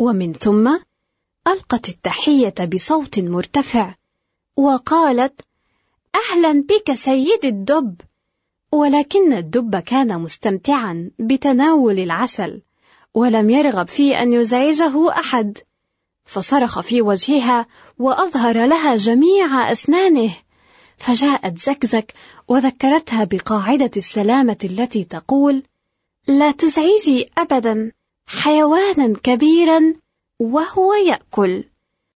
ومن ثم ألقت التحية بصوت مرتفع وقالت: أهلا بك سيد الدب. ولكن الدب كان مستمتعا بتناول العسل ولم يرغب في أن يزعجه أحد، فصرخ في وجهها وأظهر لها جميع أسنانه. فجاءت زكزك وذكرتها بقاعدة السلامة التي تقول: لا تزعجي أبدا حيوانا كبيرا وهو يأكل.